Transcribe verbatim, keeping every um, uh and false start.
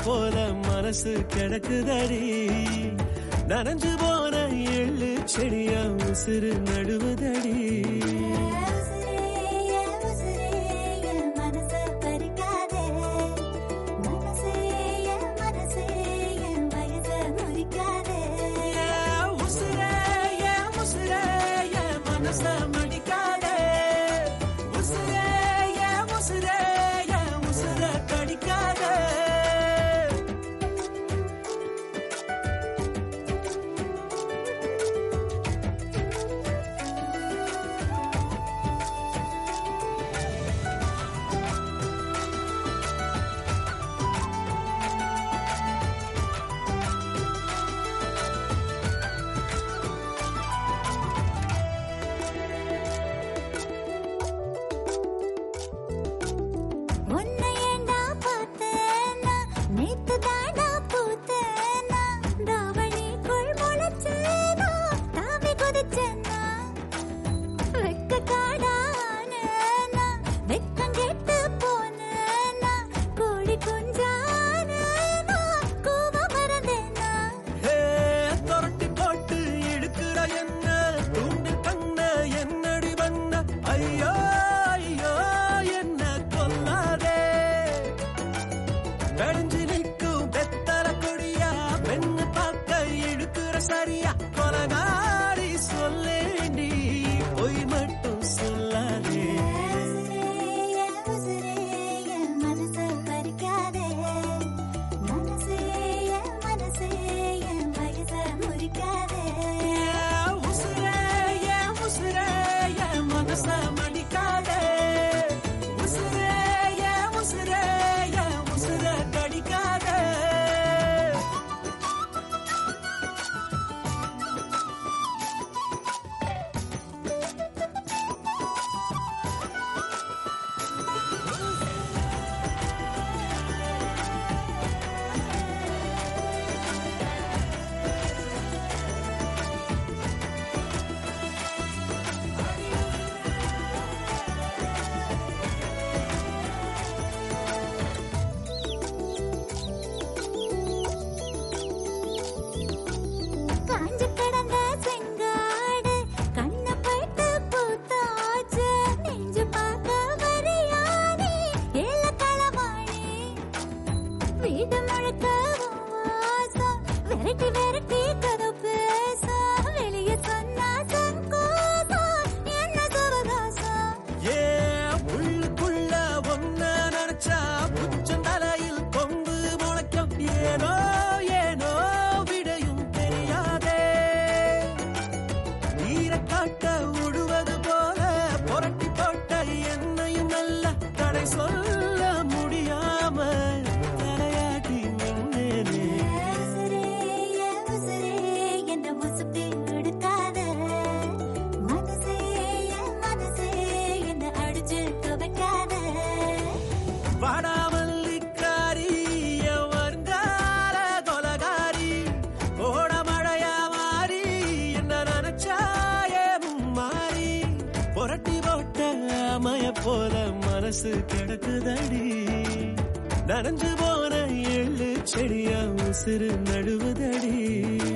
போல மனசு கிடக்குதடி. நனைஞ்சு போன எள்ளு செடியா உசுறு நடுவுதடி. சரியா கொலகாரி சொல்லேண்டி பொய் மட்டும் சொல்லாதே. மனசை பறிக்காதே மனசே மனசே என் வயசை முறிக்காதே. உசுரே என் உசுரே என் மனசை மடிக்காதே. உசுரே என் உசுரே என் உசுரை கடிக்காதே. சொல்ல முடியாம தலையாட்டி நின்னேனே. என்ன முசுப்பி கொடுக்காத மனசே மனசே என்ன அடிச்சு துவைக்காத. வாடாமல்லிக்காரி வருங்கால கொலகாரி ஓட மழையா மாறி என்ன நினைச்சாயே மாறி புரட்டி போட்ட அமைய போல மனசு கிடக்குதடி. நனைஞ்சு போன எள்ளு செடியா உசுறு நடுவுதடி.